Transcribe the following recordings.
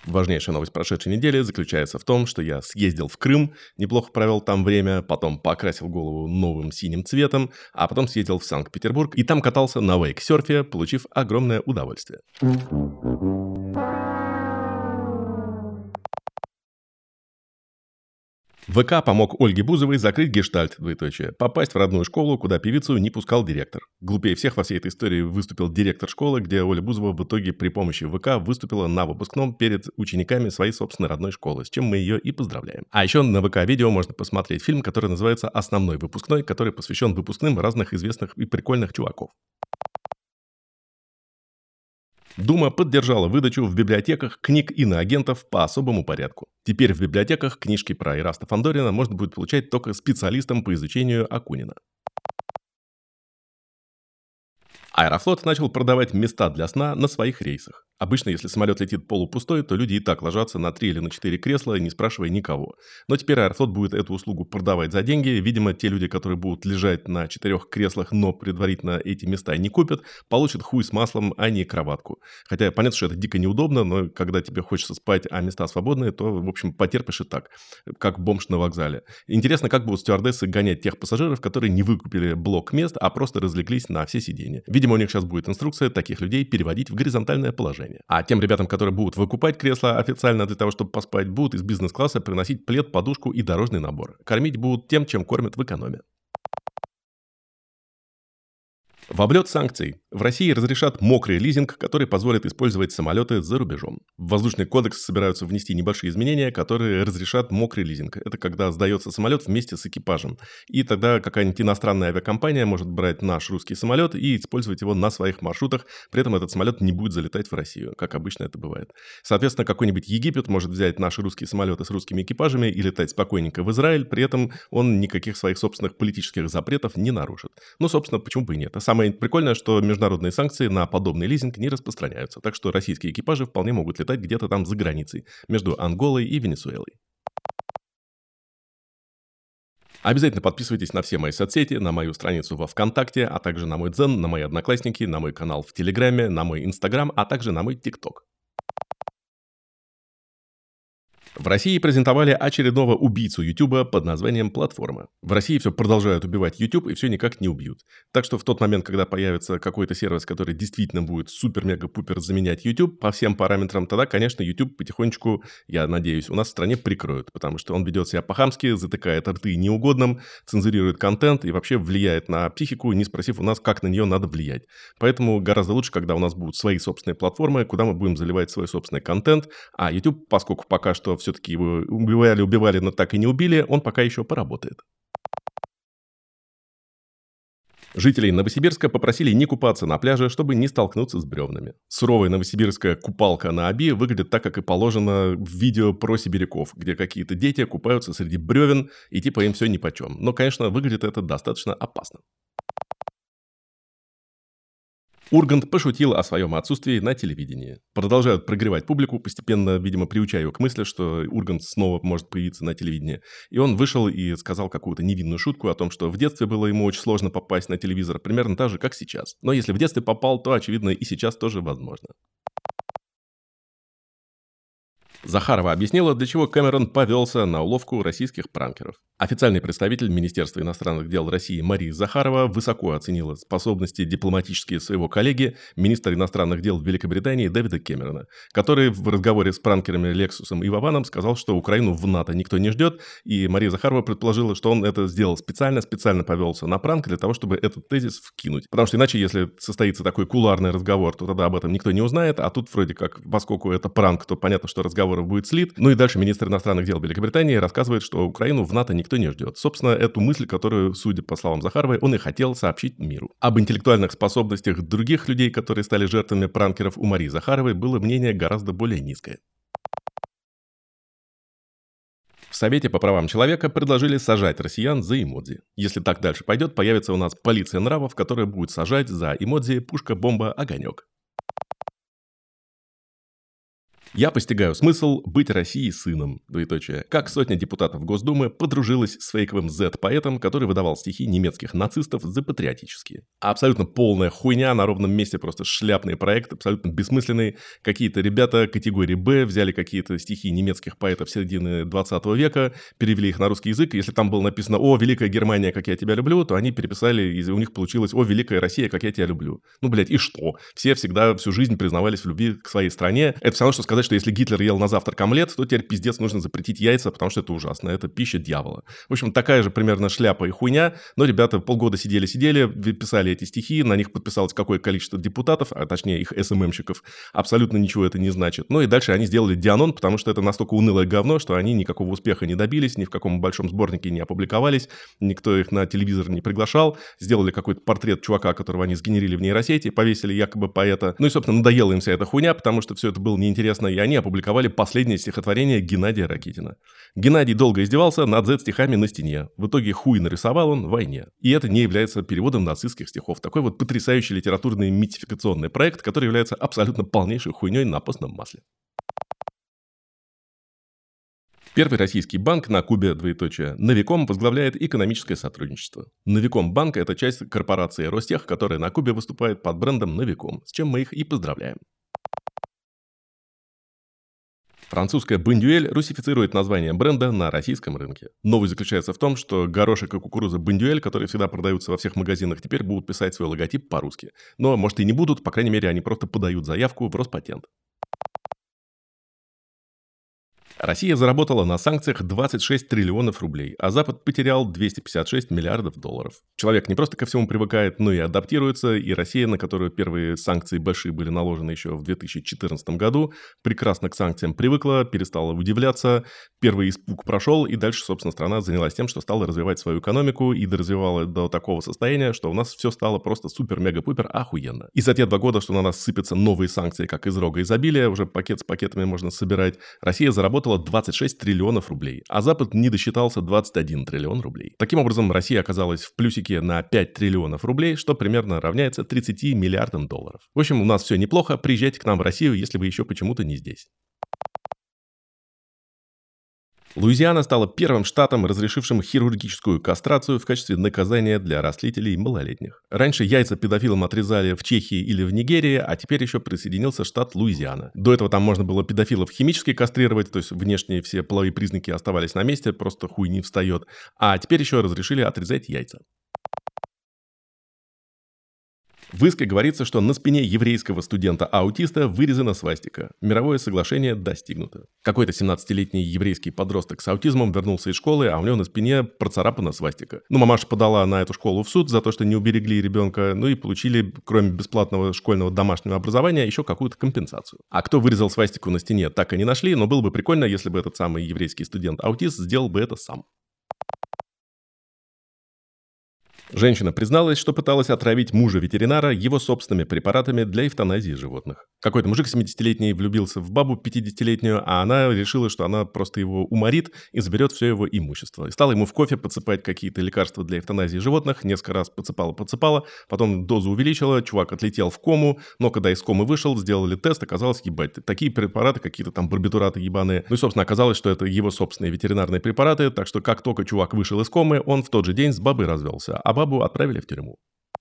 Важнейшая новость прошедшей недели заключается в том, что я съездил в Крым, неплохо провел там время, потом покрасил голову новым синим цветом, а потом съездил в Санкт-Петербург и там катался на вейксерфе, получив огромное удовольствие. ВК помог Ольге Бузовой закрыть гештальт, попасть в родную школу, куда певицу не пускал директор. Глупее всех во всей этой истории выступил директор школы, где Оля Бузова в итоге при помощи ВК выступила на выпускном перед учениками своей собственной родной школы, с чем мы ее и поздравляем. А еще на ВК-видео можно посмотреть фильм, который называется «Основной выпускной», который посвящен выпускным разных известных и прикольных чуваков. Дума поддержала выдачу в библиотеках книг иноагентов по особому порядку. Теперь в библиотеках книжки про Ираста Фандорина можно будет получать только специалистам по изучению Акунина. Аэрофлот начал продавать места для сна на своих рейсах. Обычно, если самолет летит полупустой, то люди и так ложатся на 3 или на 4 кресла, не спрашивая никого. Но теперь Аэрофлот будет эту услугу продавать за деньги. Видимо, те люди, которые будут лежать на 4 креслах, но предварительно эти места не купят, получат хуй с маслом, а не кроватку. Хотя понятно, что это дико неудобно, но когда тебе хочется спать, а места свободные, то, в общем, потерпишь и так, как бомж на вокзале. Интересно, как будут стюардессы гонять тех пассажиров, которые не выкупили блок мест, а просто разлеглись на все сиденья. Видимо, у них сейчас будет инструкция таких людей переводить в горизонтальное положение. А тем ребятам, которые будут выкупать кресла официально для того, чтобы поспать, будут из бизнес-класса приносить плед, подушку и дорожный набор. Кормить будут тем, чем кормят в экономе. В облет санкций в России разрешат мокрый лизинг, который позволит использовать самолеты за рубежом. В воздушный кодекс собираются внести небольшие изменения, которые разрешат мокрый лизинг. Это когда сдается самолет вместе с экипажем. И тогда какая-нибудь иностранная авиакомпания может брать наш русский самолет и использовать его на своих маршрутах. При этом этот самолет не будет залетать в Россию, как обычно это бывает. Соответственно, какой-нибудь Египет может взять наши русские самолеты с русскими экипажами и летать спокойненько в Израиль. При этом он никаких своих собственных политических запретов не нарушит. Ну, собственно, почему бы и нет. Самое прикольное, что международные санкции на подобный лизинг не распространяются, так что российские экипажи вполне могут летать где-то там за границей, между Анголой и Венесуэлой. Обязательно подписывайтесь на все мои соцсети, на мою страницу во ВКонтакте, а также на мой Дзен, на мои Одноклассники, на мой канал в Телеграме, на мой Инстаграм, а также на мой ТикТок. В России презентовали очередного убийцу Ютуба под названием «Платформа». В России все продолжают убивать YouTube и все никак не убьют. Так что в тот момент, когда появится какой-то сервис, который действительно будет супер-мега-пупер заменять YouTube по всем параметрам, тогда, конечно, YouTube потихонечку, я надеюсь, у нас в стране прикроют, потому что он ведет себя по-хамски, затыкает рты неугодным, цензурирует контент и вообще влияет на психику, не спросив у нас, как на нее надо влиять. Поэтому гораздо лучше, когда у нас будут свои собственные платформы, куда мы будем заливать свой собственный контент, а YouTube, поскольку пока что все-таки его убивали, но так и не убили, он пока еще поработает. Жителей Новосибирска попросили не купаться на пляже, чтобы не столкнуться с бревнами. Суровая новосибирская купалка на Оби выглядит так, как и положено в видео про сибиряков, где какие-то дети купаются среди бревен, и типа им все нипочем. Но, конечно, выглядит это достаточно опасно. Ургант пошутил о своем отсутствии на телевидении. Продолжают прогревать публику, постепенно, видимо, приучая ее к мысли, что Ургант снова может появиться на телевидении. И он вышел и сказал какую-то невинную шутку о том, что в детстве было ему очень сложно попасть на телевизор, примерно так же, как сейчас. Но если в детстве попал, то, очевидно, и сейчас тоже возможно. Захарова объяснила, для чего Кэмерон повелся на уловку российских пранкеров. Официальный представитель Министерства иностранных дел России Мария Захарова высоко оценила способности дипломатические своего коллеги, министра иностранных дел Великобритании Дэвида Кэмерона, который в разговоре с пранкерами Лексусом и Вованом сказал, что Украину в НАТО никто не ждет, и Мария Захарова предположила, что он это сделал специально повелся на пранк для того, чтобы этот тезис вкинуть. Потому что иначе, если состоится такой кулуарный разговор, то тогда об этом никто не узнает, а тут вроде как, поскольку это пранк, то понятно, что разговор будет слит. Ну и дальше министр иностранных дел Великобритании рассказывает, что Украину в НАТО никто не ждет. Собственно, эту мысль, которую, судя по словам Захаровой, он и хотел сообщить миру. Об интеллектуальных способностях других людей, которые стали жертвами пранкеров, у Марии Захаровой было мнение гораздо более низкое. В Совете по правам человека предложили сажать россиян за эмодзи. Если так дальше пойдет, появится у нас полиция нравов, которая будет сажать за эмодзи пушка, бомба, огонек. Я постигаю смысл быть России сыном, двоеточие. Как сотня депутатов Госдумы подружилась с фейковым Z-поэтом, который выдавал стихи немецких нацистов за патриотические. Абсолютно полная хуйня, на ровном месте просто шляпный проект, абсолютно бессмысленный. Какие-то ребята категории Б взяли какие-то стихи немецких поэтов середины 20 века, перевели их на русский язык. Если там было написано «О, Великая Германия, как я тебя люблю», то они переписали, и у них получилось «О, Великая Россия, как я тебя люблю». Ну, блядь, и что? Все всегда всю жизнь признавались в любви к своей стране. Это все равно, что сказать, что если Гитлер ел на завтрак омлет, то теперь пиздец нужно запретить яйца, потому что это ужасно. Это пища дьявола. В общем, такая же примерно шляпа и хуйня, но ребята полгода сидели, писали эти стихи, на них подписалось какое количество депутатов, а точнее их СММщиков. Абсолютно ничего это не значит. Ну и дальше они сделали Дианон, потому что это настолько унылое говно, что они никакого успеха не добились, ни в каком большом сборнике не опубликовались, никто их на телевизор не приглашал, сделали какой-то портрет чувака, которого они сгенерили в нейросети, повесили якобы поэта. Ну и, собственно, надоела им вся эта хуйня, потому что все это было неинтересно, и они опубликовали последнее стихотворение Геннадия Ракитина. Геннадий долго издевался над Z-стихами на стене. В итоге хуй нарисовал он в войне. И это не является переводом нацистских стихов. Такой вот потрясающий литературный митификационный проект, который является абсолютно полнейшей хуйней на постном масле. Первый российский банк на Кубе, двоеточие, Новиком возглавляет экономическое сотрудничество. Новиком банк – это часть корпорации Ростех, которая на Кубе выступает под брендом Новиком, с чем мы их и поздравляем. Французская Бондюэль русифицирует название бренда на российском рынке. Новость заключается в том, что горошек и кукуруза Бондюэль, которые всегда продаются во всех магазинах, теперь будут писать свой логотип по-русски. Но, может, и не будут, по крайней мере, они просто подают заявку в Роспатент. Россия заработала на санкциях 26 триллионов рублей, а Запад потерял 256 миллиардов долларов. Человек не просто ко всему привыкает, но и адаптируется, и Россия, на которую первые санкции большие были наложены еще в 2014 году, прекрасно к санкциям привыкла, перестала удивляться, первый испуг прошел, и дальше, собственно, страна занялась тем, что стала развивать свою экономику и доразвивала до такого состояния, что у нас все стало просто супер-мега-пупер охуенно. И за те 2 года, что на нас сыпятся новые санкции, как из рога изобилия, уже пакет с пакетами можно собирать, Россия заработала 26 триллионов рублей, а Запад не досчитался 21 триллион рублей. Таким образом, Россия оказалась в плюсике на 5 триллионов рублей, что примерно равняется 30 миллиардам долларов. В общем, у нас все неплохо, приезжайте к нам в Россию, если вы еще почему-то не здесь. Луизиана стала первым штатом, разрешившим хирургическую кастрацию в качестве наказания для растлителей малолетних. Раньше яйца педофилам отрезали в Чехии или в Нигерии, а теперь еще присоединился штат Луизиана. До этого там можно было педофилов химически кастрировать, то есть внешние все половые признаки оставались на месте, просто хуй не встает. А теперь еще разрешили отрезать яйца. В иске говорится, что на спине еврейского студента-аутиста вырезана свастика. Мировое соглашение достигнуто. Какой-то 17-летний еврейский подросток с аутизмом вернулся из школы, а у него на спине процарапана свастика. Ну, мамаша подала на эту школу в суд за то, что не уберегли ребенка, ну и получили, кроме бесплатного школьного домашнего образования, еще какую-то компенсацию. А кто вырезал свастику на стене, так и не нашли, но было бы прикольно, если бы этот самый еврейский студент-аутист сделал бы это сам. Женщина призналась, что пыталась отравить мужа-ветеринара его собственными препаратами для эвтаназии животных. Какой-то мужик 70-летний влюбился в бабу 50-летнюю, а она решила, что она просто его уморит и заберет все его имущество. И стала ему в кофе подсыпать какие-то лекарства для эвтаназии животных, несколько раз подсыпала, потом дозу увеличила, чувак отлетел в кому, но когда из комы вышел, сделали тест, оказалось, ебать, такие препараты, какие-то там барбитураты ебаные. Ну и, собственно, оказалось, что это его собственные ветеринарные препараты, так что как только чувак вышел из комы, он в тот же день с бабой развелся, а бабу отправили в тюрьму.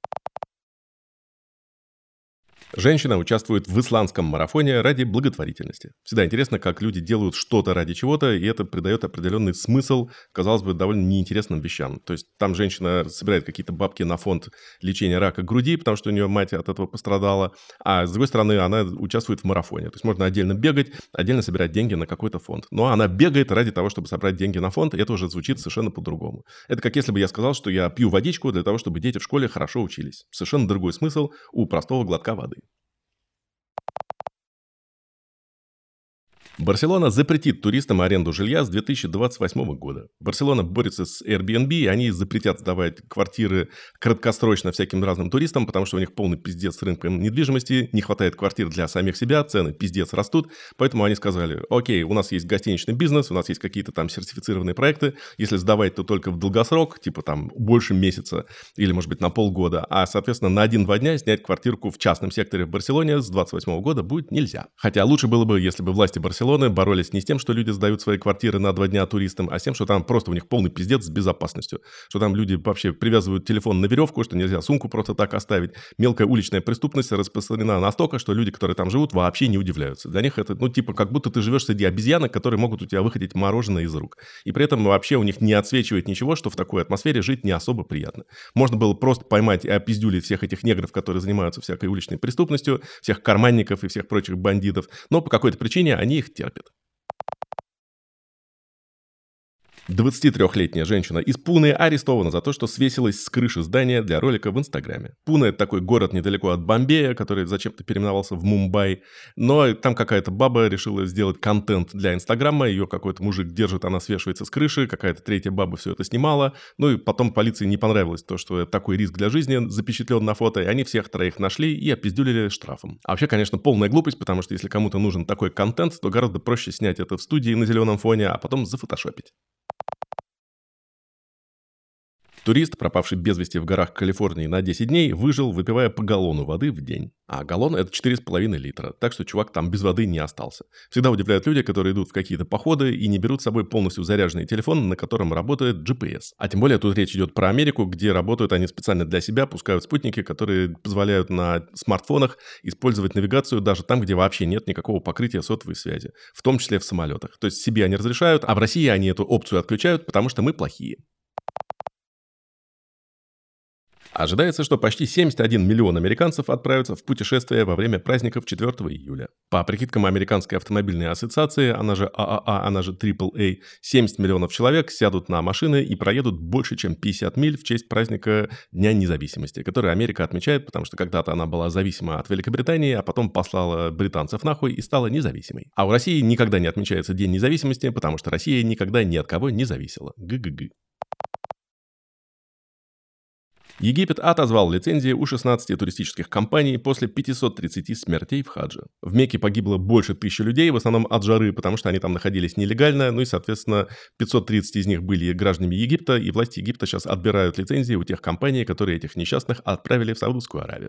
Женщина участвует в исландском марафоне ради благотворительности. Всегда интересно, как люди делают что-то ради чего-то, и это придает определенный смысл, казалось бы, довольно неинтересным вещам. То есть там женщина собирает какие-то бабки на фонд лечения рака груди, потому что у нее мать от этого пострадала, а с другой стороны она участвует в марафоне. То есть можно отдельно бегать, отдельно собирать деньги на какой-то фонд. Но она бегает ради того, чтобы собрать деньги на фонд, и это уже звучит совершенно по-другому. Это как если бы я сказал, что я пью водичку для того, чтобы дети в школе хорошо учились. Совершенно другой смысл у простого глотка воды. Барселона запретит туристам аренду жилья с 2028 года. Барселона борется с Airbnb, и они запретят сдавать квартиры краткосрочно всяким разным туристам, потому что у них полный пиздец с рынком недвижимости, не хватает квартир для самих себя, цены пиздец растут, поэтому они сказали: окей, у нас есть гостиничный бизнес, у нас есть какие-то там сертифицированные проекты, если сдавать, то только в долгосрок, типа там больше месяца или, может быть, на полгода, а, соответственно, на 1-2 дня снять квартирку в частном секторе в Барселоне с 2028 года будет нельзя. Хотя лучше было бы, если бы власти Барселоны боролись не с тем, что люди сдают свои квартиры на 2 дня туристам, а с тем, что там просто у них полный пиздец с безопасностью. Что там люди вообще привязывают телефон на веревку, что нельзя сумку просто так оставить. Мелкая уличная преступность распространена настолько, что люди, которые там живут, вообще не удивляются. Для них это, типа, как будто ты живешь среди обезьянок, которые могут у тебя выходить мороженое из рук. И при этом вообще у них не отсвечивает ничего, что в такой атмосфере жить не особо приятно. Можно было просто поймать и опиздюлить всех этих негров, которые занимаются всякой уличной преступностью, всех карманников и всех прочих бандитов, но по какой-то причине они их терпят. 23-летняя женщина из Пуны арестована за то, что свесилась с крыши здания для ролика в Инстаграме. Пуна – это такой город недалеко от Бомбея, который зачем-то переименовался в Мумбай. Но там какая-то баба решила сделать контент для Инстаграма, ее какой-то мужик держит, она свешивается с крыши, какая-то третья баба все это снимала. Ну и потом полиции не понравилось то, что такой риск для жизни запечатлен на фото, и они всех троих нашли и опиздюлили штрафом. А вообще, конечно, полная глупость, потому что если кому-то нужен такой контент, то гораздо проще снять это в студии на зеленом фоне, а потом зафотошопить. Турист, пропавший без вести в горах Калифорнии на 10 дней, выжил, выпивая по галлону воды в день. А галлон – это 4,5 литра, так что чувак там без воды не остался. Всегда удивляют люди, которые идут в какие-то походы и не берут с собой полностью заряженный телефон, на котором работает GPS. А тем более тут речь идет про Америку, где работают они специально для себя, пускают спутники, которые позволяют на смартфонах использовать навигацию даже там, где вообще нет никакого покрытия сотовой связи, в том числе в самолетах. То есть себе они разрешают, а в России они эту опцию отключают, потому что мы плохие. Ожидается, что почти 71 миллион американцев отправятся в путешествие во время праздников 4 июля. По прикидкам Американской автомобильной ассоциации, она же ААА, она же AAA, 70 миллионов человек сядут на машины и проедут больше, чем 50 миль в честь праздника Дня независимости, который Америка отмечает, потому что когда-то она была зависима от Великобритании, а потом послала британцев нахуй и стала независимой. А у России никогда не отмечается День независимости, потому что Россия никогда ни от кого не зависела. ГГГ. Египет отозвал лицензии у 16 туристических компаний после 530 смертей в хадже. В Мекке погибло больше 1000 людей, в основном от жары, потому что они там находились нелегально, ну и, соответственно, 530 из них были гражданами Египта, и власти Египта сейчас отбирают лицензии у тех компаний, которые этих несчастных отправили в Саудовскую Аравию.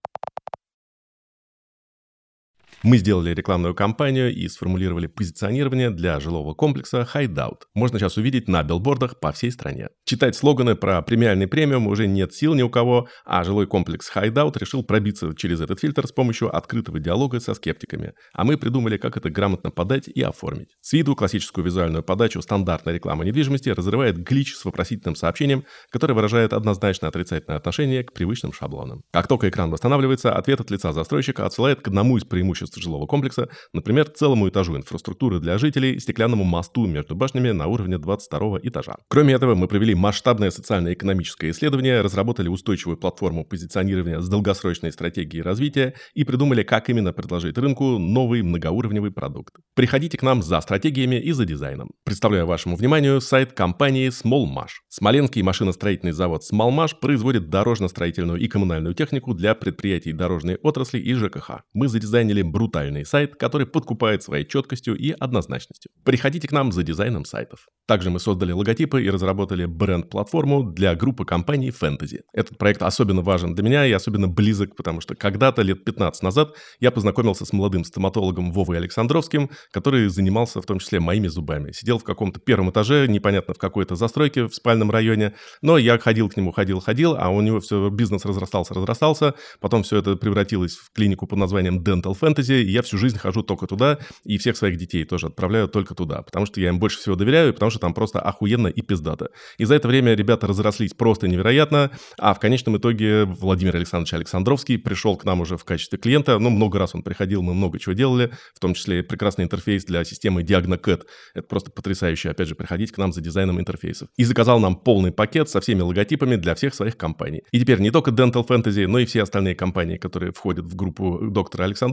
Мы сделали рекламную кампанию и сформулировали позиционирование для жилого комплекса Hideout. Можно сейчас увидеть на билбордах по всей стране. Читать слоганы про премиальный премиум уже нет сил ни у кого, а жилой комплекс Hideout решил пробиться через этот фильтр с помощью открытого диалога со скептиками. А мы придумали, как это грамотно подать и оформить. С виду классическую визуальную подачу стандартной рекламы недвижимости разрывает глич с вопросительным сообщением, которое выражает однозначно отрицательное отношение к привычным шаблонам. Как только экран восстанавливается, ответ от лица застройщика отсылает к одному из преимуществ жилого комплекса, например, целому этажу инфраструктуры для жителей, стеклянному мосту между башнями на уровне 22 этажа. Кроме этого, мы провели масштабное социально-экономическое исследование, разработали устойчивую платформу позиционирования с долгосрочной стратегией развития и придумали, как именно предложить рынку новый многоуровневый продукт. Приходите к нам за стратегиями и за дизайном. Представляю вашему вниманию сайт компании Smallmash. Смоленский машиностроительный завод Smallmash производит дорожно-строительную и коммунальную технику для предприятий дорожной отрасли и ЖКХ. Мы задизайнили брутальный сайт, который подкупает своей четкостью и однозначностью. Приходите к нам за дизайном сайтов. Также мы создали логотипы и разработали бренд-платформу для группы компаний Fantasy. Этот проект особенно важен для меня и особенно близок, потому что когда-то, лет 15 назад, я познакомился с молодым стоматологом Вовой Александровским, который занимался в том числе моими зубами. Сидел в каком-то первом этаже, непонятно в какой-то застройке в спальном районе, но я ходил к нему, ходил, а у него все, бизнес разрастался, потом все это превратилось в клинику под названием Dental Fantasy, и я всю жизнь хожу только туда, и всех своих детей тоже отправляю только туда, потому что я им больше всего доверяю, и потому что там просто охуенно и пиздато. И за это время ребята разрослись просто невероятно, а в конечном итоге Владимир Александрович Александровский пришел к нам уже в качестве клиента, много раз он приходил, мы много чего делали, в том числе прекрасный интерфейс для системы DiagnoCAD. Это просто потрясающе, опять же, приходить к нам за дизайном интерфейсов. И заказал нам полный пакет со всеми логотипами для всех своих компаний. И теперь не только Dental Fantasy, но и все остальные компании, которые входят в группу доктора Александровского,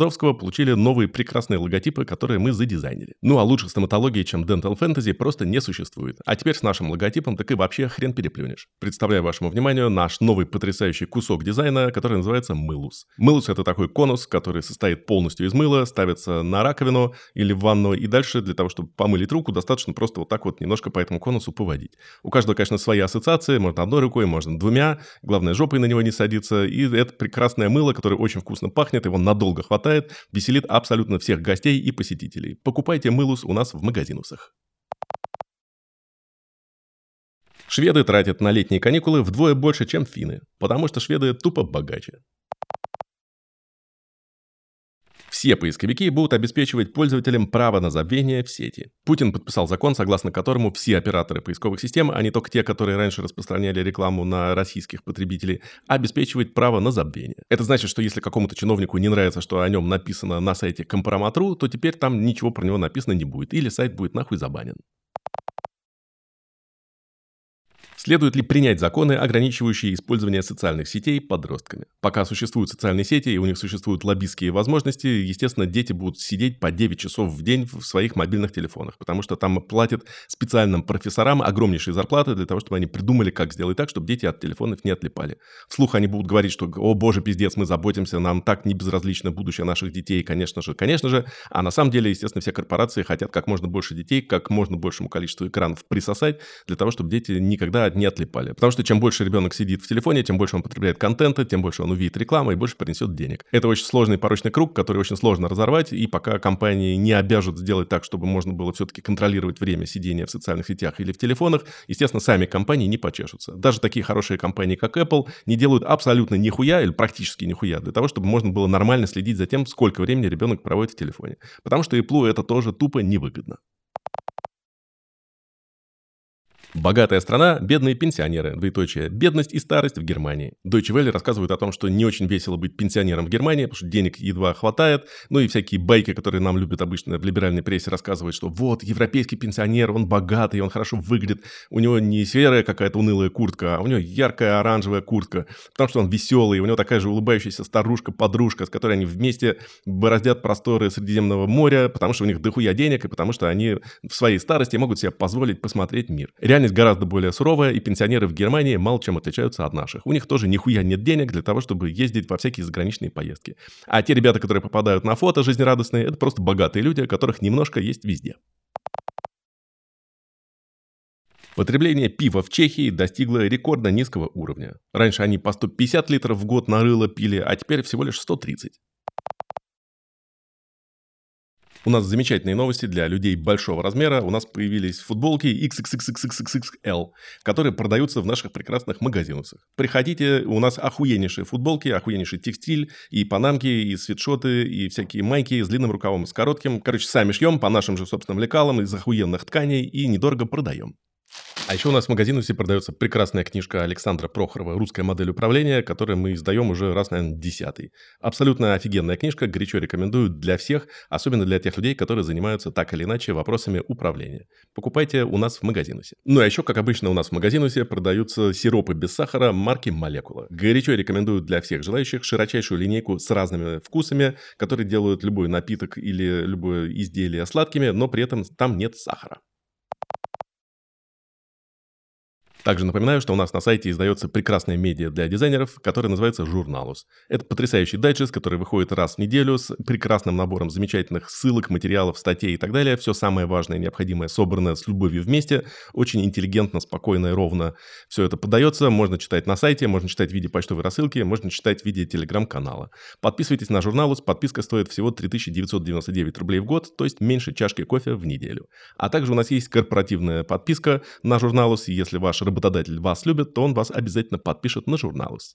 получили новые прекрасные логотипы, которые мы задизайнили. Ну а лучше стоматологии, чем Dental Fantasy, просто не существует. А теперь с нашим логотипом так и вообще хрен переплюнешь. Представляю вашему вниманию наш новый потрясающий кусок дизайна, который называется мылус. Мылус — это такой конус, который состоит полностью из мыла, ставится на раковину или в ванну, и дальше для того, чтобы помылить руку, достаточно просто вот так вот немножко по этому конусу поводить. У каждого, конечно, свои ассоциации, можно одной рукой, можно двумя, главное, жопой на него не садиться, и это прекрасное мыло, которое очень вкусно пахнет, его надолго хватает, веселит абсолютно всех гостей и посетителей. Покупайте мылус у нас в магазинусах. Шведы тратят на летние каникулы вдвое больше, чем финны, потому что шведы тупо богаче. Все поисковики будут обеспечивать пользователям право на забвение в сети. Путин подписал закон, согласно которому все операторы поисковых систем, а не только те, которые раньше распространяли рекламу на российских потребителей, обеспечивают право на забвение. Это значит, что если какому-то чиновнику не нравится, что о нем написано на сайте Компромат.ру, то теперь там ничего про него написано не будет, или сайт будет нахуй забанен. Следует ли принять законы, ограничивающие использование социальных сетей подростками? Пока существуют социальные сети и у них существуют лоббистские возможности, естественно, дети будут сидеть по 9 часов в день в своих мобильных телефонах, потому что там платят специальным профессорам огромнейшие зарплаты для того, чтобы они придумали, как сделать так, чтобы дети от телефонов не отлипали. Вслух они будут говорить, что «О боже, пиздец, мы заботимся, нам так не безразлично будущее наших детей, конечно же». А на самом деле, естественно, все корпорации хотят как можно больше детей, как можно большему количеству экранов присосать, для того, чтобы дети никогда не отлипали. Потому что чем больше ребенок сидит в телефоне, тем больше он потребляет контента, тем больше он увидит рекламу и больше принесет денег. Это очень сложный порочный круг, который очень сложно разорвать, и пока компании не обяжут сделать так, чтобы можно было все-таки контролировать время сидения в социальных сетях или в телефонах, естественно, сами компании не почешутся. Даже такие хорошие компании, как Apple, не делают абсолютно нихуя или практически нихуя для того, чтобы можно было нормально следить за тем, сколько времени ребенок проводит в телефоне. Потому что Apple это тоже тупо невыгодно. Богатая страна, бедные пенсионеры, двоеточие, бедность и старость в Германии. Deutsche Welle рассказывают о том, что не очень весело быть пенсионером в Германии, потому что денег едва хватает, ну и всякие байки, которые нам любят обычно в либеральной прессе рассказывать, что вот, европейский пенсионер, он богатый, он хорошо выглядит, у него не серая какая-то унылая куртка, а у него яркая оранжевая куртка, потому что он веселый, у него такая же улыбающаяся старушка-подружка, с которой они вместе бороздят просторы Средиземного моря, потому что у них дохуя денег и потому что они в своей старости могут себе позволить посмотреть мир. Реальность гораздо более суровая, и пенсионеры в Германии мало чем отличаются от наших. У них тоже нихуя нет денег для того, чтобы ездить во всякие заграничные поездки. А те ребята, которые попадают на фото жизнерадостные, это просто богатые люди, у которых немножко есть везде. Потребление пива в Чехии достигло рекордно низкого уровня. Раньше они по 150 литров в год на рыло пили, а теперь всего лишь 130. У нас замечательные новости для людей большого размера. У нас появились футболки XXXXXXL, которые продаются в наших прекрасных магазинах. Приходите, у нас охуеннейшие футболки, охуеннейший текстиль, и панамки, и свитшоты, и всякие майки с длинным рукавом и с коротким. Короче, сами шьем по нашим же собственным лекалам из охуенных тканей и недорого продаем. А еще у нас в магазинусе продается прекрасная книжка Александра Прохорова «Русская модель управления», которую мы издаем уже раз, наверное, 10-й. Абсолютно офигенная книжка, горячо рекомендую для всех, особенно для тех людей, которые занимаются так или иначе вопросами управления. Покупайте у нас в магазинусе. Ну а еще, как обычно, у нас в магазинусе продаются сиропы без сахара марки «Молекула». Горячо рекомендую для всех желающих широчайшую линейку с разными вкусами, которые делают любой напиток или любое изделие сладкими, но при этом там нет сахара. Также напоминаю, что у нас на сайте издается прекрасная медиа для дизайнеров, которая называется «Журналус». Это потрясающий дайджест, который выходит раз в неделю с прекрасным набором замечательных ссылок, материалов, статей и так далее. Все самое важное и необходимое собрано с любовью вместе. Очень интеллигентно, спокойно и ровно все это подается. Можно читать на сайте, можно читать в виде почтовой рассылки, можно читать в виде телеграм-канала. Подписывайтесь на «Журналус». Подписка стоит всего 3999 рублей в год, то есть меньше чашки кофе в неделю. А также у нас есть корпоративная подписка на «Журналус». Если ваш работодатель вас любит, то он вас обязательно подпишет на «Журналус».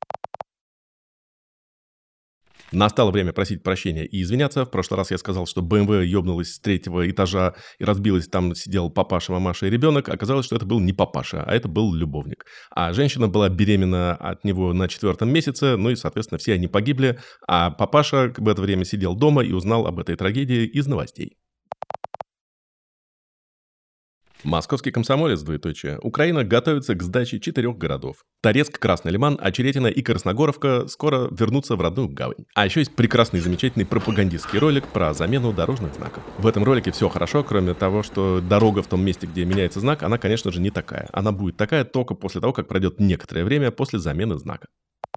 Настало время просить прощения и извиняться. В прошлый раз я сказал, что BMW ёбнулась с 3-го этажа и разбилась. Там сидел папаша, мамаша и ребенок. Оказалось, что это был не папаша, а это был любовник. А женщина была беременна от него на 4-м месяце. Ну и, соответственно, все они погибли. А папаша в это время сидел дома и узнал об этой трагедии из новостей. Московский комсомолец, двоеточие. Украина готовится к сдаче 4 городов. Торецк, Красный Лиман, Очеретино и Красногоровка скоро вернутся в родную гавань. А еще есть прекрасный, замечательный пропагандистский ролик про замену дорожных знаков. В этом ролике все хорошо, кроме того, что дорога в том месте, где меняется знак, она, конечно же, не такая. Она будет такая только после того, как пройдет некоторое время после замены знака.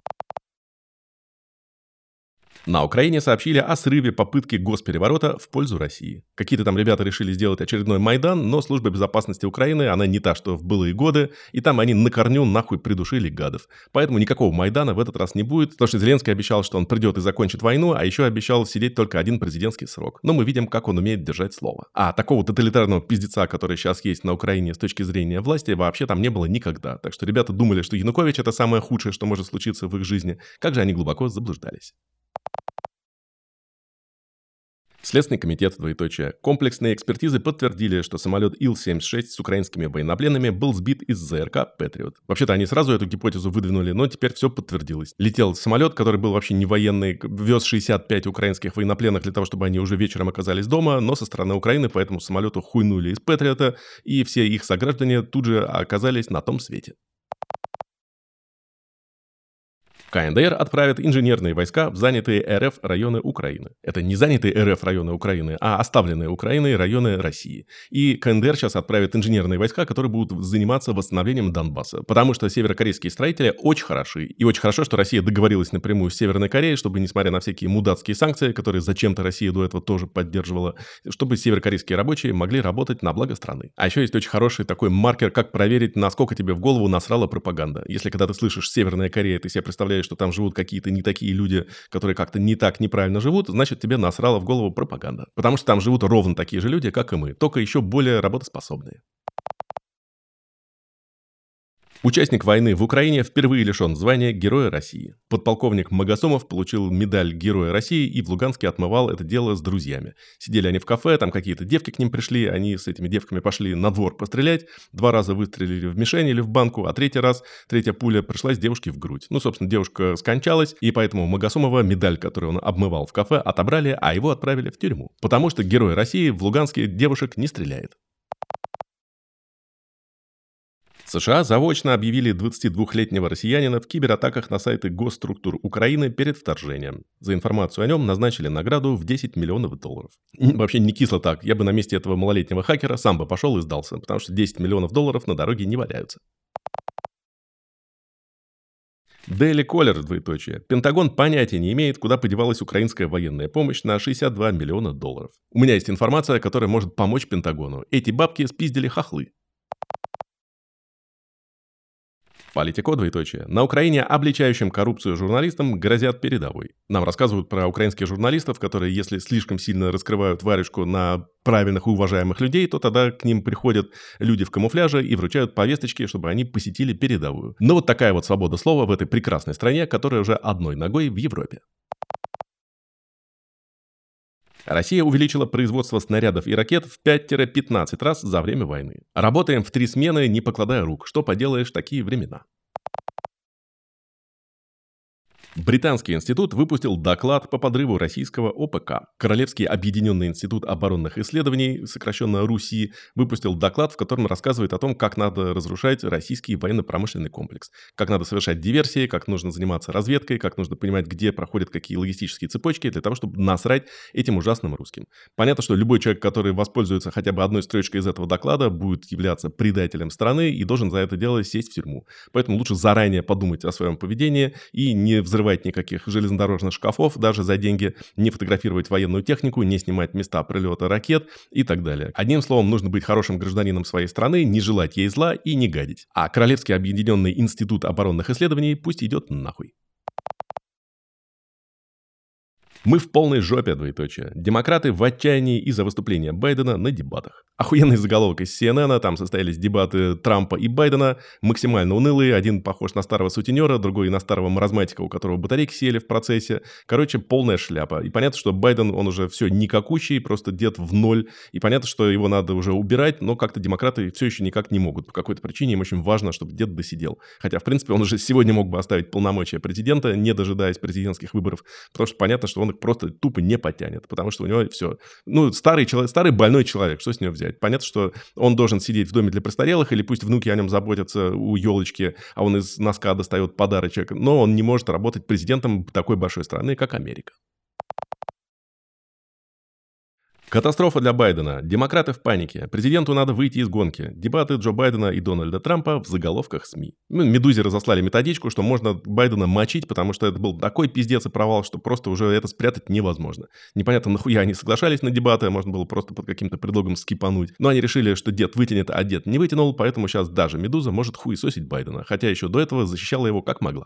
На Украине сообщили о срыве попытки госпереворота в пользу России. Какие-то там ребята решили сделать очередной Майдан, но служба безопасности Украины, она не та, что в былые годы, и там они на корню нахуй придушили гадов. Поэтому никакого Майдана в этот раз не будет, потому что Зеленский обещал, что он придет и закончит войну, а еще обещал сидеть только один президентский срок. Но мы видим, как он умеет держать слово. А такого тоталитарного пиздеца, который сейчас есть на Украине с точки зрения власти, вообще там не было никогда. Так что ребята думали, что Янукович это самое худшее, что может случиться в их жизни. Как же они глубоко заблуждались. Следственный комитет, двоеточие. Комплексные экспертизы подтвердили, что самолет Ил-76 с украинскими военнопленными был сбит из ЗРК «Патриот». Вообще-то они сразу эту гипотезу выдвинули, но теперь все подтвердилось. Летел самолет, который был вообще не военный, вез 65 украинских военнопленных для того, чтобы они уже вечером оказались дома, но со стороны Украины по этому самолету хуйнули из «Патриота», и все их сограждане тут же оказались на том свете. КНДР отправит инженерные войска в занятые РФ районы Украины. Это не занятые РФ районы Украины, а оставленные Украиной районы России. И КНДР сейчас отправит инженерные войска, которые будут заниматься восстановлением Донбасса. Потому что северокорейские строители очень хороши. И очень хорошо, что Россия договорилась напрямую с Северной Кореей, чтобы, несмотря на всякие мудацкие санкции, которые зачем-то Россия до этого тоже поддерживала, чтобы северокорейские рабочие могли работать на благо страны. А еще есть очень хороший такой маркер, как проверить, насколько тебе в голову насрала пропаганда. Если когда ты слышишь «Северная Корея», ты себе представляешь, что там живут какие-то не такие люди, которые как-то не так неправильно живут, значит, тебе насрала в голову пропаганда. Потому что там живут ровно такие же люди, как и мы, только еще более работоспособные. Участник войны в Украине впервые лишен звания Героя России. Подполковник Магосомов получил медаль Героя России и в Луганске отмывал это дело с друзьями. Сидели они в кафе, там какие-то девки к ним пришли, они с этими девками пошли на двор пострелять, 2 раза выстрелили в мишень или в банку, а 3-я пуля пришлась девушке в грудь. Ну, собственно, девушка скончалась, и поэтому Магосомова медаль, которую он обмывал в кафе, отобрали, а его отправили в тюрьму. Потому что Герой России в Луганске девушек не стреляет. США заочно объявили 22-летнего россиянина в кибератаках на сайты госструктур Украины перед вторжением. За информацию о нем назначили награду в $10 миллионов. Вообще не кисло так, я бы на месте этого малолетнего хакера сам бы пошел и сдался, потому что $10 миллионов на дороге не валяются. Daily Caller, двоеточие. Пентагон понятия не имеет, куда подевалась украинская военная помощь на $62 миллиона. У меня есть информация, которая может помочь Пентагону. Эти бабки спиздили хохлы. Политико, двоеточие. На Украине обличающим коррупцию журналистам грозят передовой. Нам рассказывают про украинских журналистов, которые, если слишком сильно раскрывают варежку на правильных и уважаемых людей, то тогда к ним приходят люди в камуфляже и вручают повесточки, чтобы они посетили передовую. Но вот такая вот свобода слова в этой прекрасной стране, которая уже одной ногой в Европе. Россия увеличила производство снарядов и ракет в 5-15 раз за время войны. Работаем в 3 смены, не покладая рук. Что поделаешь, такие времена. Британский институт выпустил доклад по подрыву российского ОПК. Королевский объединенный институт оборонных исследований, сокращенно РУСИ, выпустил доклад, в котором рассказывает о том, как надо разрушать российский военно-промышленный комплекс, как надо совершать диверсии, как нужно заниматься разведкой, как нужно понимать, где проходят какие логистические цепочки для того, чтобы насрать этим ужасным русским. Понятно, что любой человек, который воспользуется хотя бы одной строчкой из этого доклада, будет являться предателем страны и должен за это дело сесть в тюрьму. Поэтому лучше заранее подумать о своем поведении и не взрывать никаких железнодорожных шкафов даже за деньги, не фотографировать военную технику, не снимать места прилета ракет и так далее. Одним словом, нужно быть хорошим гражданином своей страны, не желать ей зла и не гадить. А Королевский объединенный институт оборонных исследований пусть идет нахуй. Мы в полной жопе, двоеточие. Демократы в отчаянии из-за выступления Байдена на дебатах. Охуенный заголовок из CNN, там состоялись дебаты Трампа и Байдена, максимально унылые, один похож на старого сутенера, другой на старого маразматика, у которого батарейки сели в процессе. Короче, полная шляпа. И понятно, что Байден, он уже все никакущий, просто дед в ноль. И понятно, что его надо уже убирать, но как-то демократы все еще никак не могут. По какой-то причине им очень важно, чтобы дед досидел. Хотя, в принципе, он уже сегодня мог бы оставить полномочия президента, не дожидаясь президентских выборов, потому что понятно, что он он их просто тупо не потянет, потому что у него все. Ну, старый человек, старый больной человек, что с него взять? Понятно, что он должен сидеть в доме для престарелых, или пусть внуки о нем заботятся у елочки, а он из носка достает подарочек, но он не может работать президентом такой большой страны, как Америка. Катастрофа для Байдена. Демократы в панике. Президенту надо выйти из гонки. Дебаты Джо Байдена и Дональда Трампа в заголовках СМИ. Медузе разослали методичку, что можно Байдена мочить, потому что это был такой пиздец и провал, что просто уже это спрятать невозможно. Непонятно, нахуя они соглашались на дебаты, можно было просто под каким-то предлогом скипануть. Но они решили, что дед вытянет, а дед не вытянул, поэтому сейчас даже Медуза может хуесосить Байдена, хотя еще до этого защищала его как могла.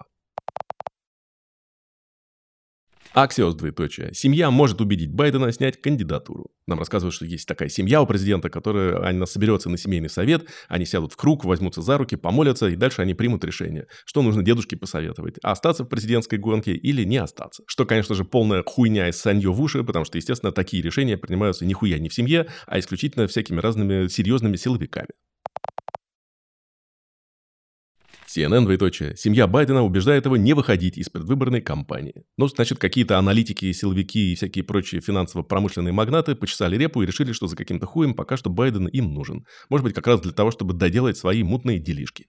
Аксиос, двоеточие. Семья может убедить Байдена снять кандидатуру. Нам рассказывают, что есть такая семья у президента, которая она соберется на семейный совет, они сядут в круг, возьмутся за руки, помолятся, и дальше они примут решение, что нужно дедушке посоветовать, остаться в президентской гонке или не остаться. Что, конечно же, полная хуйня из санье в уши, потому что, естественно, такие решения принимаются нихуя не в семье, а исключительно всякими разными серьезными силовиками. CNN, двоеточие. Семья Байдена убеждает его не выходить из предвыборной кампании. Ну, значит, какие-то аналитики, силовики и всякие прочие финансово-промышленные магнаты почесали репу и решили, что за каким-то хуем пока что Байден им нужен. Может быть, как раз для того, чтобы доделать свои мутные делишки.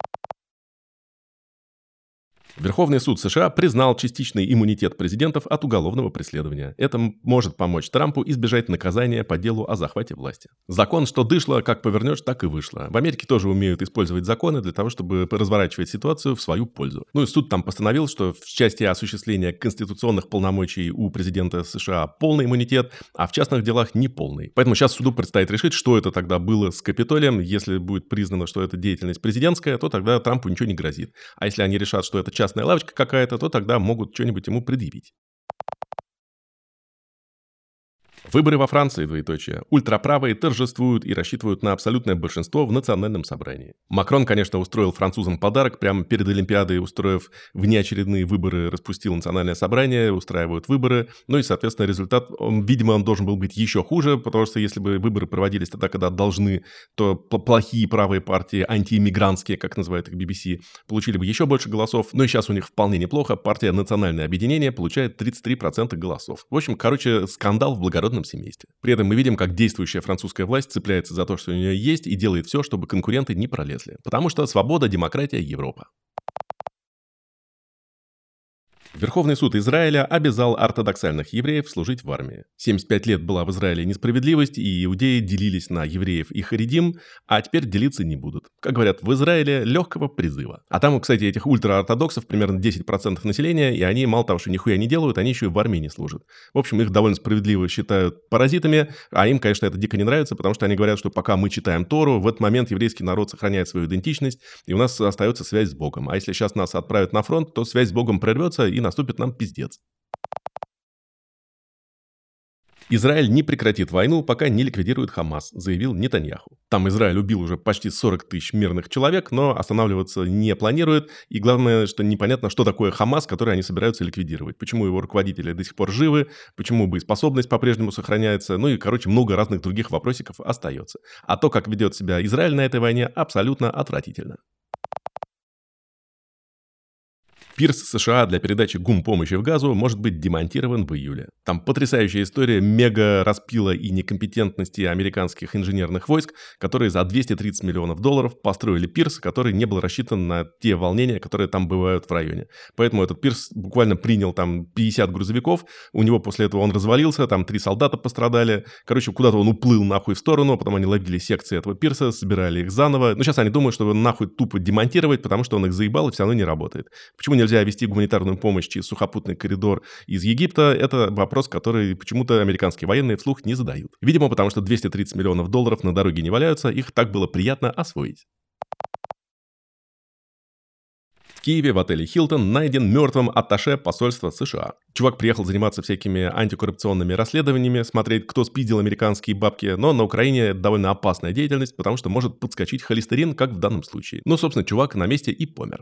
Верховный суд США признал частичный иммунитет президентов от уголовного преследования. Это может помочь Трампу избежать наказания по делу о захвате власти. Закон, что дышло, как повернешь, так и вышло. В Америке тоже умеют использовать законы для того, чтобы разворачивать ситуацию в свою пользу. Ну и суд там постановил, что в части осуществления конституционных полномочий у президента США полный иммунитет, а в частных делах не полный. Поэтому сейчас суду предстоит решить, что это тогда было с Капитолием. Если будет признано, что это деятельность президентская, то тогда Трампу ничего не грозит. А если они решат, что это частная лавочка какая-то, то тогда могут что-нибудь ему предъявить. Выборы во Франции, двоеточие. Ультраправые торжествуют и рассчитывают на абсолютное большинство в национальном собрании. Макрон, конечно, устроил французам подарок, прямо перед Олимпиадой, устроив внеочередные выборы, распустил национальное собрание, устраивают выборы. Ну и, соответственно, результат, видимо, он должен был быть еще хуже, потому что если бы выборы проводились тогда, когда должны, то плохие правые партии, антииммигрантские, как называют их BBC, получили бы еще больше голосов. Но и сейчас у них вполне неплохо. Партия «Национальное объединение» получает 33% голосов. В общем, скандал в благородном семействе. При этом мы видим, как действующая французская власть цепляется за то, что у нее есть, и делает все, чтобы конкуренты не пролезли. Потому что свобода, демократия, Европа. Верховный суд Израиля обязал ортодоксальных евреев служить в армии. 75 лет была в Израиле несправедливость, и иудеи делились на евреев и харидим, а теперь делиться не будут. Как говорят, в Израиле легкого призыва. А там, кстати, этих ультраортодоксов примерно 10% населения, и они мало того, что нихуя не делают, они еще и в армии не служат. В общем, их довольно справедливо считают паразитами, а им, конечно, это дико не нравится, потому что они говорят, что пока мы читаем Тору, в этот момент еврейский народ сохраняет свою идентичность, и у нас остается связь с Богом. А если сейчас нас отправят на фронт, то связь с Богом прервется, и наступит нам пиздец. Израиль не прекратит войну, пока не ликвидирует Хамас, заявил Нетаньяху. Там Израиль убил уже почти 40 тысяч мирных человек, но останавливаться не планирует. И главное, что непонятно, что такое Хамас, который они собираются ликвидировать. Почему его руководители до сих пор живы, почему боеспособность по-прежнему сохраняется. Ну и, много разных других вопросиков остается. А то, как ведет себя Израиль на этой войне, абсолютно отвратительно. Пирс США для передачи гумпомощи в Газу может быть демонтирован в июле. Там потрясающая история мега-распила и некомпетентности американских инженерных войск, которые за 230 миллионов долларов построили пирс, который не был рассчитан на те волнения, которые там бывают в районе. Поэтому этот пирс буквально принял там 50 грузовиков, у него после этого он развалился, там 3 солдата пострадали. Куда-то он уплыл нахуй в сторону, потом они ловили секции этого пирса, собирали их заново. Но сейчас они думают, что его нахуй тупо демонтировать, потому что он их заебал и все равно не работает. Почему нельзя вести гуманитарную помощь через сухопутный коридор из Египта, это вопрос, который почему-то американские военные вслух не задают. Видимо, потому что 230 миллионов долларов на дороге не валяются, их так было приятно освоить. В Киеве в отеле «Хилтон» найден мертвым атташе посольства США. Чувак приехал заниматься всякими антикоррупционными расследованиями, смотреть, кто спиздил американские бабки, но на Украине это довольно опасная деятельность, потому что может подскочить холестерин, как в данном случае. Собственно, чувак на месте и помер.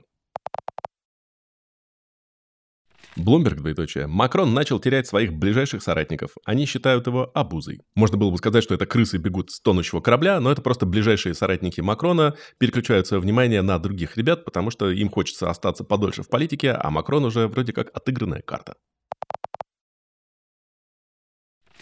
Блумберг, двоеточие. Макрон начал терять своих ближайших соратников. Они считают его обузой. Можно было бы сказать, что это крысы бегут с тонущего корабля, но это просто ближайшие соратники Макрона переключают свое внимание на других ребят, потому что им хочется остаться подольше в политике, а Макрон уже вроде как отыгранная карта.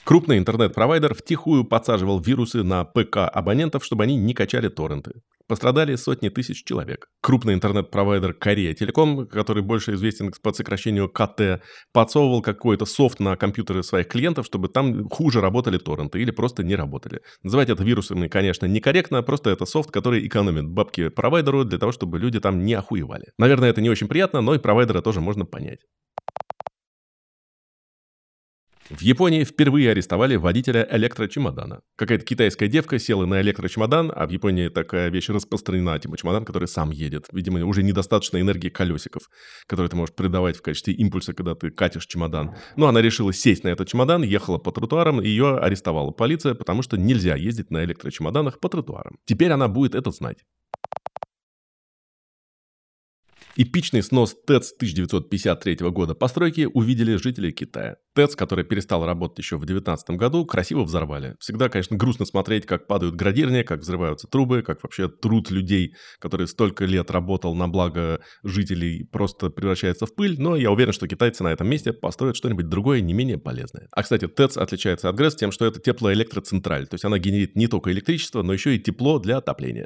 Крупный интернет-провайдер втихую подсаживал вирусы на ПК абонентов, чтобы они не качали торренты. Пострадали сотни тысяч человек. Крупный интернет-провайдер Корея Телеком, который больше известен под сокращению КТ, подсовывал какой-то софт на компьютеры своих клиентов, чтобы там хуже работали торренты или просто не работали. Называть это вирусами, конечно, некорректно, просто это софт, который экономит бабки провайдеру для того, чтобы люди там не охуевали. Наверное, это не очень приятно, но и провайдера тоже можно понять. В Японии впервые арестовали водителя электрочемодана. Какая-то китайская девка села на электрочемодан, а в Японии такая вещь распространена, типа чемодан, который сам едет. Видимо, уже недостаточно энергии колесиков, которые ты можешь придавать в качестве импульса, когда ты катишь чемодан. Но она решила сесть на этот чемодан, ехала по тротуарам, и ее арестовала полиция, потому что нельзя ездить на электрочемоданах по тротуарам. Теперь она будет это знать. Эпичный снос ТЭЦ 1953 года постройки увидели жители Китая. ТЭЦ, который перестал работать еще в 19 году, красиво взорвали. Всегда, конечно, грустно смотреть, как падают градирни, как взрываются трубы, как вообще труд людей, который столько лет работал на благо жителей, просто превращается в пыль. Но я уверен, что китайцы на этом месте построят что-нибудь другое, не менее полезное. А, кстати, ТЭЦ отличается от ГРЭС тем, что это теплоэлектроцентраль. То есть она генерит не только электричество, но еще и тепло для отопления.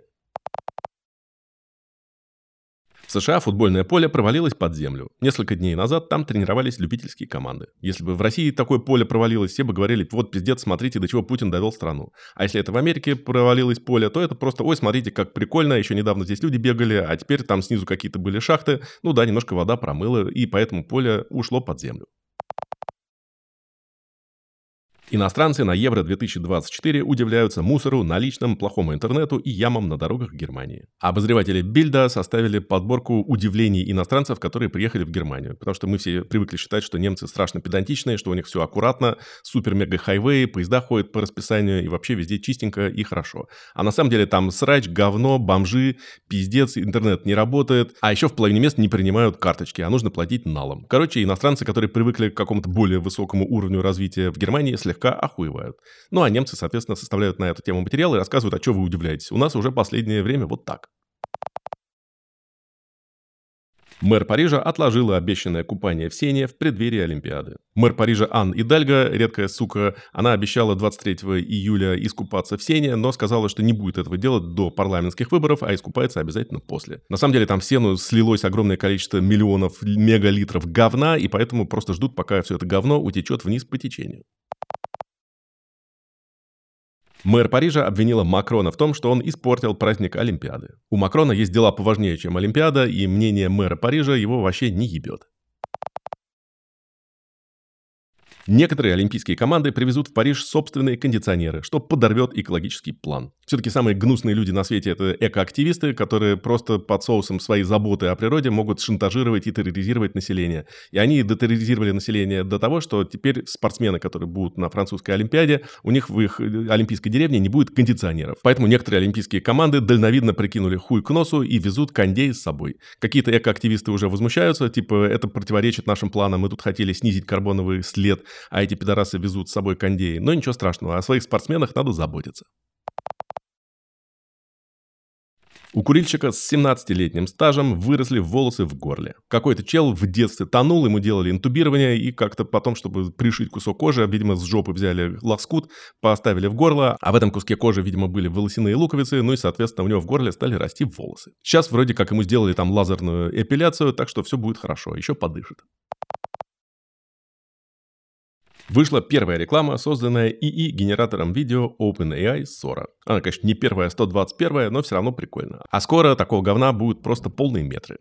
В США футбольное поле провалилось под землю. Несколько дней назад там тренировались любительские команды. Если бы в России такое поле провалилось, все бы говорили: вот пиздец, смотрите, до чего Путин довел страну. А если это в Америке провалилось поле, то это просто: ой, смотрите, как прикольно, еще недавно здесь люди бегали, а теперь там снизу какие-то были шахты. Ну да, немножко вода промыла, и поэтому поле ушло под землю. Иностранцы на Евро-2024 удивляются мусору, наличным, плохому интернету и ямам на дорогах Германии. Обозреватели Бильда составили подборку удивлений иностранцев, которые приехали в Германию. Потому что мы все привыкли считать, что немцы страшно педантичные, что у них все аккуратно, супер-мега-хайвеи, поезда ходят по расписанию и вообще везде чистенько и хорошо. А на самом деле там срач, говно, бомжи, пиздец, интернет не работает. А еще в половине мест не принимают карточки, а нужно платить налом. Короче, иностранцы, которые привыкли к какому-то более высокому уровню развития в Германии, слегка охуевают. Ну, а немцы, соответственно, составляют на эту тему материалы и рассказывают: а что вы удивляетесь? У нас уже последнее время вот так. Мэр Парижа отложила обещанное купание в Сене в преддверии Олимпиады. Мэр Парижа Анн Идальго, редкая сука, она обещала 23 июля искупаться в Сене, но сказала, что не будет этого делать до парламентских выборов, а искупается обязательно после. На самом деле там в Сену слилось огромное количество миллионов мегалитров говна, и поэтому просто ждут, пока все это говно утечет вниз по течению. Мэр Парижа обвинила Макрона в том, что он испортил праздник Олимпиады. У Макрона есть дела поважнее, чем Олимпиада, и мнение мэра Парижа его вообще не ебет. Некоторые олимпийские команды привезут в Париж собственные кондиционеры, что подорвет экологический план. Все-таки самые гнусные люди на свете – это экоактивисты, которые просто под соусом своей заботы о природе могут шантажировать и терроризировать население. И они дотерроризировали население до того, что теперь спортсмены, которые будут на французской Олимпиаде, у них в их олимпийской деревне не будет кондиционеров. Поэтому некоторые олимпийские команды дальновидно прикинули хуй к носу и везут кондей с собой. Какие-то экоактивисты уже возмущаются, типа: это противоречит нашим планам, мы тут хотели снизить карбоновый след, а эти пидорасы везут с собой кондеи. Но ничего страшного, о своих спортсменах надо заботиться. У курильщика с 17-летним стажем выросли волосы в горле. Какой-то чел в детстве тонул, ему делали интубирование, и как-то потом, чтобы пришить кусок кожи, видимо, с жопы взяли лоскут, поставили в горло, а в этом куске кожи, видимо, были волосяные луковицы, ну и, соответственно, у него в горле стали расти волосы. Сейчас вроде как ему сделали там лазерную эпиляцию, так что все будет хорошо, еще подышит. Вышла первая реклама, созданная ИИ-генератором видео OpenAI Sora. Она, конечно, не первая, а 121-я, но все равно прикольно. А скоро такого говна будут просто полные метры.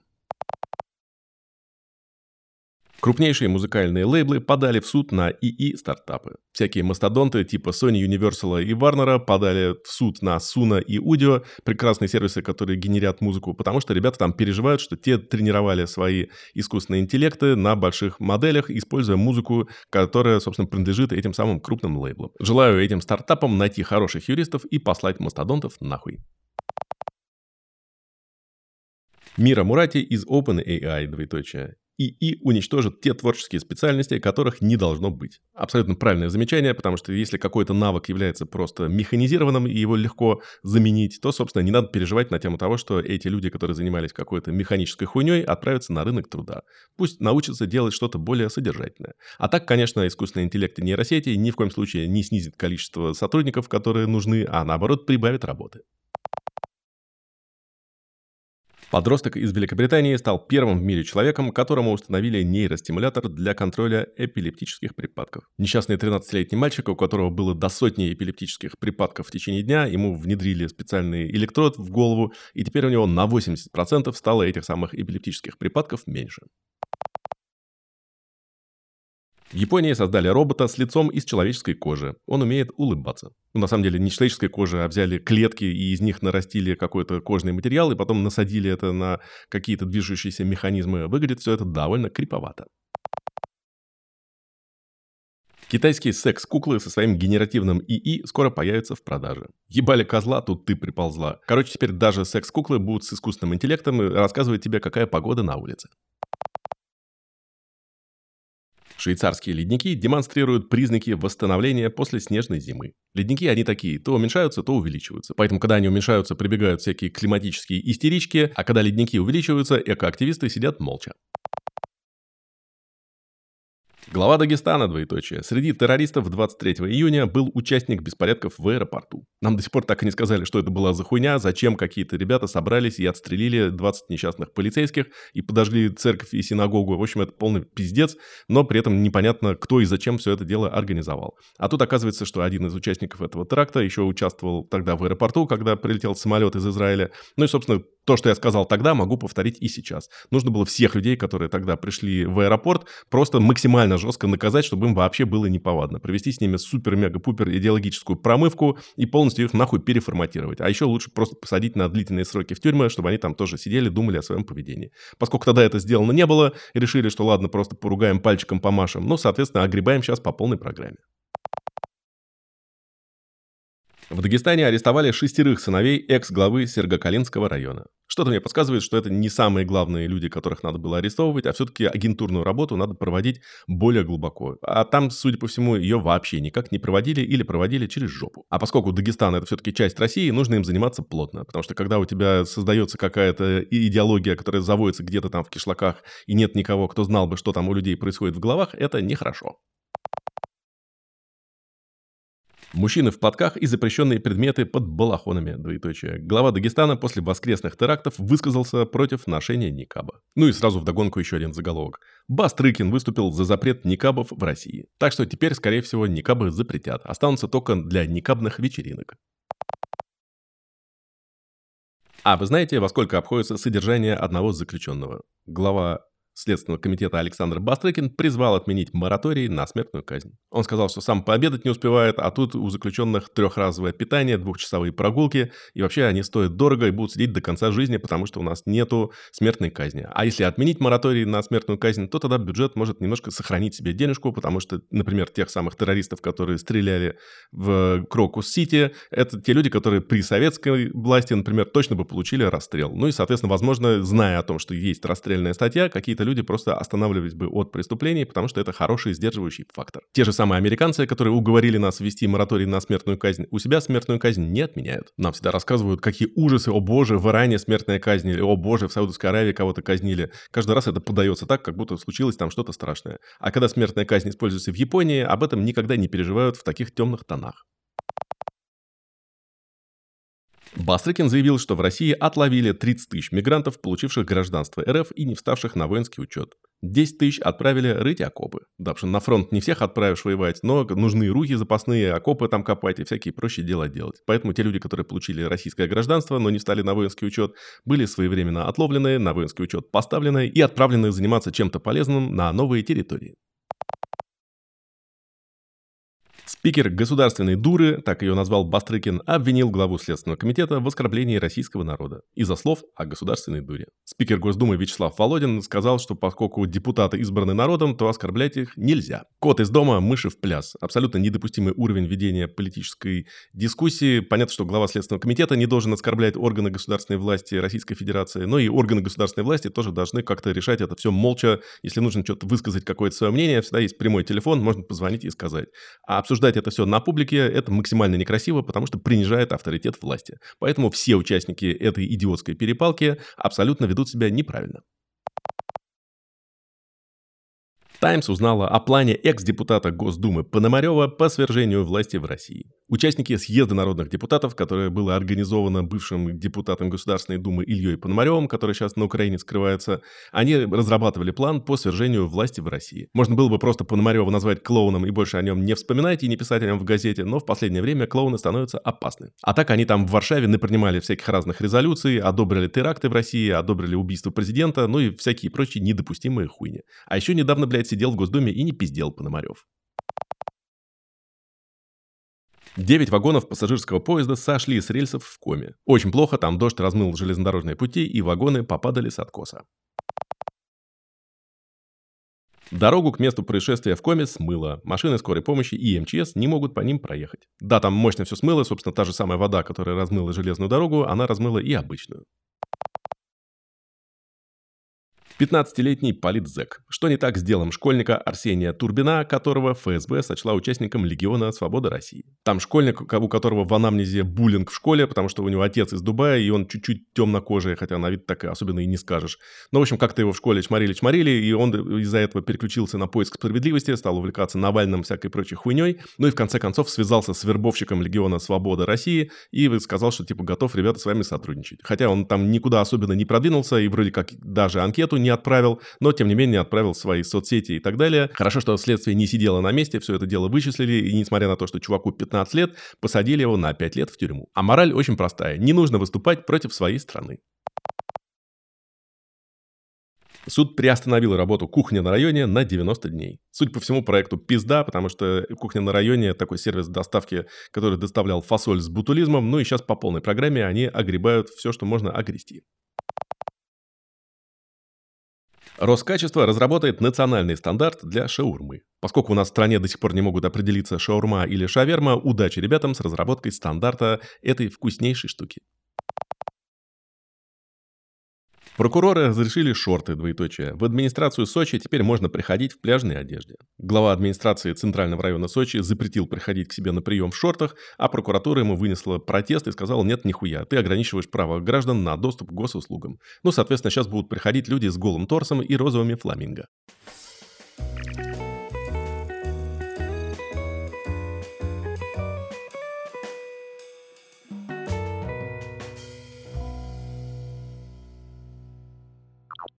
Крупнейшие музыкальные лейблы подали в суд на ИИ-стартапы. Всякие мастодонты типа Sony, Universal и Warner подали в суд на Suno и Udio, прекрасные сервисы, которые генерят музыку, потому что ребята там переживают, что те тренировали свои искусственные интеллекты на больших моделях, используя музыку, которая, собственно, принадлежит этим самым крупным лейблам. Желаю этим стартапам найти хороших юристов и послать мастодонтов нахуй. Мира Мурати из OpenAI, ИИ уничтожит те творческие специальности, которых не должно быть. Абсолютно правильное замечание, потому что если какой-то навык является просто механизированным и его легко заменить, то, собственно, не надо переживать на тему того, что эти люди, которые занимались какой-то механической хуйней, отправятся на рынок труда. Пусть научатся делать что-то более содержательное. А так, конечно, искусственный интеллект и нейросети ни в коем случае не снизит количество сотрудников, которые нужны, а наоборот прибавит работы. Подросток из Великобритании стал первым в мире человеком, которому установили нейростимулятор для контроля эпилептических припадков. Несчастный 13-летний мальчик, у которого было до сотни эпилептических припадков в течение дня, ему внедрили специальный электрод в голову, и теперь у него на 80% стало этих самых эпилептических припадков меньше. В Японии создали робота с лицом из человеческой кожи. Он умеет улыбаться. Ну, на самом деле, не человеческой кожи, а взяли клетки и из них нарастили какой-то кожный материал, и потом насадили это на какие-то движущиеся механизмы. Выглядит все это довольно криповато. Китайские секс-куклы со своим генеративным ИИ скоро появятся в продаже. Ебали козла, тут ты приползла. Короче, теперь даже секс-куклы будут с искусственным интеллектом и рассказывать тебе, какая погода на улице. Швейцарские ледники демонстрируют признаки восстановления после снежной зимы. Ледники, они такие, то уменьшаются, то увеличиваются. Поэтому, когда они уменьшаются, прибегают всякие климатические истерички, а когда ледники увеличиваются, экоактивисты сидят молча. Глава Дагестана, двоеточие. Среди террористов 23 июня был участник беспорядков в аэропорту. Нам до сих пор так и не сказали, что это была за хуйня, зачем какие-то ребята собрались и отстрелили 20 несчастных полицейских и подожгли церковь и синагогу. В общем, это полный пиздец, но при этом непонятно, кто и зачем все это дело организовал. А тут оказывается, что один из участников этого теракта еще участвовал тогда в аэропорту, когда прилетел самолет из Израиля. Ну и, собственно, то, что я сказал тогда, могу повторить и сейчас. Нужно было всех людей, которые тогда пришли в аэропорт, просто максимально жестко наказать, чтобы им вообще было неповадно. Провести с ними супер-мега-пупер идеологическую промывку и полностью их нахуй переформатировать. А еще лучше просто посадить на длительные сроки в тюрьмы, чтобы они там тоже сидели, думали о своем поведении. Поскольку тогда это сделано не было, решили, что ладно, просто поругаем, пальчиком помашем. Ну, соответственно, огребаем сейчас по полной программе. В Дагестане арестовали 6 сыновей экс-главы Сергокалинского района. Что-то мне подсказывает, что это не самые главные люди, которых надо было арестовывать, а все-таки агентурную работу надо проводить более глубоко. А там, судя по всему, ее вообще никак не проводили или проводили через жопу. А поскольку Дагестан это все-таки часть России, нужно им заниматься плотно. Потому что когда у тебя создается какая-то идеология, которая заводится где-то там в кишлаках, и нет никого, кто знал бы, что там у людей происходит в головах, это нехорошо. Мужчины в платках и запрещенные предметы под балахонами, двоеточие. Глава Дагестана после воскресных терактов высказался против ношения никаба. Ну и сразу вдогонку еще один заголовок. Бастрыкин выступил за запрет никабов в России. Так что теперь, скорее всего, никабы запретят. Останутся только для никабных вечеринок. А вы знаете, во сколько обходится содержание одного заключенного? Глава Следственного комитета Александр Бастрыкин призвал отменить мораторий на смертную казнь. Он сказал, что сам пообедать не успевает, а тут у заключенных 3-разовое питание, 2-часовые прогулки, и вообще они стоят дорого и будут сидеть до конца жизни, потому что у нас нету смертной казни. А если отменить мораторий на смертную казнь, то тогда бюджет может немножко сохранить себе денежку, потому что, например, тех самых террористов, которые стреляли в Крокус-Сити, это те люди, которые при советской власти, например, точно бы получили расстрел. Ну и, соответственно, возможно, зная о том, что есть расстрельная статья, какие-то люди просто останавливались бы от преступлений, потому что это хороший сдерживающий фактор. Те же самые американцы, которые уговорили нас ввести мораторий на смертную казнь, у себя смертную казнь не отменяют. Нам всегда рассказывают, какие ужасы, о боже, в Иране смертная казнь, или о боже, в Саудовской Аравии кого-то казнили. Каждый раз это подается так, как будто случилось там что-то страшное. А когда смертная казнь используется в Японии, об этом никогда не переживают в таких темных тонах. Бастрыкин заявил, что в России отловили 30 тысяч мигрантов, получивших гражданство РФ и не вставших на воинский учет. 10 тысяч отправили рыть окопы. Да, потому что на фронт не всех отправишь воевать, но нужны руки запасные, окопы там копать и всякие прочие дела делать. Поэтому те люди, которые получили российское гражданство, но не стали на воинский учет, были своевременно отловлены, на воинский учет поставлены и отправлены заниматься чем-то полезным на новые территории. Спикер Государственной Думы, так ее назвал Бастрыкин, обвинил главу Следственного комитета в оскорблении российского народа из-за слов о Государственной Думе. Спикер Госдумы Вячеслав Володин сказал, что поскольку депутаты избраны народом, то оскорблять их нельзя. Кот из дома, мыши в пляс. Абсолютно недопустимый уровень ведения политической дискуссии. Понятно, что глава Следственного комитета не должен оскорблять органы государственной власти Российской Федерации, но и органы государственной власти тоже должны как-то решать это все молча. Если нужно что-то высказать, какое-то свое мнение, всегда есть прямой телефон, можно позвонить и сказать. А обсуждать это все на публике – это максимально некрасиво, потому что принижает авторитет власти. Поэтому все участники этой идиотской перепалки абсолютно ведут себя неправильно. «Таймс» узнала о плане экс-депутата Госдумы Пономарева по свержению власти в России. Участники съезда народных депутатов, которое было организовано бывшим депутатом Государственной Думы Ильей Пономаревым, который сейчас на Украине скрывается, они разрабатывали план по свержению власти в России. Можно было бы просто Пономарева назвать клоуном и больше о нем не вспоминать и не писать о нем в газете, но в последнее время клоуны становятся опасны. А так они там в Варшаве напринимали всяких разных резолюций, одобрили теракты в России, одобрили убийство президента, ну и всякие прочие недопустимые хуйни. А еще недавно, сидел в Госдуме и не пиздел Пономарев. 9 вагонов пассажирского поезда сошли с рельсов в Коми. Очень плохо, там дождь размыл железнодорожные пути, и вагоны попадали с откоса. Дорогу к месту происшествия в Коми смыло. Машины скорой помощи и МЧС не могут по ним проехать. Да, там мощно все смыло, собственно, та же самая вода, которая размыла железную дорогу, она размыла и обычную. 15-летний политзэк. Что не так с делом школьника Арсения Турбина, которого ФСБ сочла участником Легиона Свободы России? Там школьник, у которого в анамнезе буллинг в школе, потому что у него отец из Дубая, и он чуть-чуть темнокожий, хотя на вид так особенно и не скажешь. Но, в общем, как-то его в школе чморили, и он из-за этого переключился на поиск справедливости, стал увлекаться Навальным, всякой прочей хуйней, ну и в конце концов связался с вербовщиком Легиона Свободы России и сказал, что типа готов, ребята, с вами сотрудничать. Хотя он там никуда особенно не продвинулся и вроде как даже анкету не отправил, но тем не менее отправил в свои соцсети и так далее. Хорошо, что следствие не сидело на месте, все это дело вычислили, и несмотря на то, что чуваку 15 лет, посадили его на 5 лет в тюрьму. А мораль очень простая. Не нужно выступать против своей страны. Суд приостановил работу «Кухня на районе» на 90 дней. Судя по всему, проекту пизда, потому что «Кухня на районе» — такой сервис доставки, который доставлял фасоль с бутулизмом, ну и сейчас по полной программе они огребают все, что можно огрести. Роскачество разработает национальный стандарт для шаурмы. Поскольку у нас в стране до сих пор не могут определиться шаурма или шаверма, удачи ребятам с разработкой стандарта этой вкуснейшей штуки. Прокуроры разрешили шорты, двоеточие. В администрацию Сочи теперь можно приходить в пляжной одежде. Глава администрации Центрального района Сочи запретил приходить к себе на прием в шортах, а прокуратура ему вынесла протест и сказала: нет, нихуя, ты ограничиваешь право граждан на доступ к госуслугам. Ну, соответственно, сейчас будут приходить люди с голым торсом и розовыми фламинго.